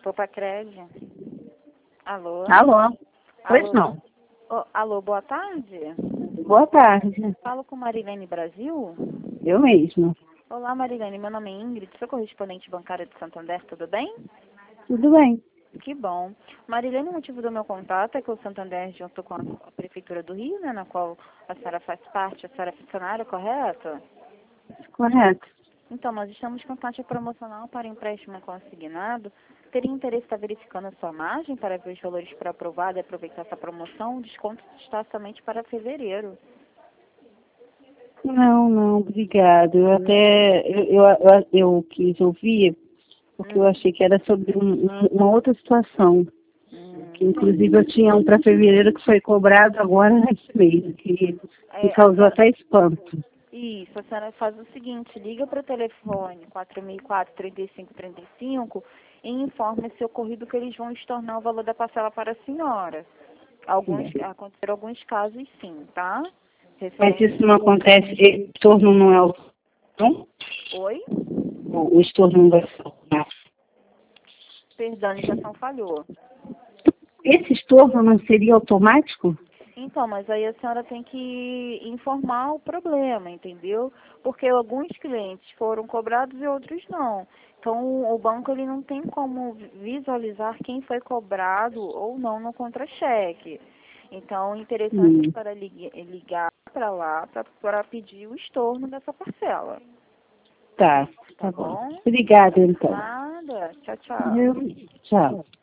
Popacred. Alô? Alô? Pois Alô? não. Alô, boa tarde. Boa tarde. Falo com Marilene Brasil. Eu mesma. Olá, Marilene. Meu nome é Ingrid, sou correspondente bancária de Santander, tudo bem? Tudo bem. Que bom. Marilene, o motivo do meu contato é que o Santander, junto com a Prefeitura do Rio, né, na qual a senhora faz parte, a senhora é funcionária, correto? Correto. Então, nós estamos com taxa promocional para empréstimo consignado. Teria interesse em estar verificando a sua margem para ver os valores para aprovado e aproveitar essa promoção? O desconto está somente para fevereiro. Não, obrigado. Eu quis ouvir, porque eu achei que era sobre uma outra situação. Que inclusive eu tinha um para fevereiro que foi cobrado agora nesse mês, que me causou até espanto. Isso, a senhora faz o seguinte, liga para o telefone 4004-3535 e informa esse ocorrido que eles vão estornar o valor da parcela para a senhora. Aconteceram alguns casos sim, tá? Mas isso não acontece, o estorno não é o... Não? Oi? O estorno não vai ser automático. Perdão, a ligação falhou. Esse estorno não seria automático? Então, mas aí a senhora tem que informar o problema, entendeu? Porque alguns clientes foram cobrados e outros não. Então, o banco ele não tem como visualizar quem foi cobrado ou não no contra-cheque. Então, interessante para ligar para lá para pedir o estorno dessa parcela. Tá Tá bom? Obrigada, então. Nada. Tchau, tchau. Tchau.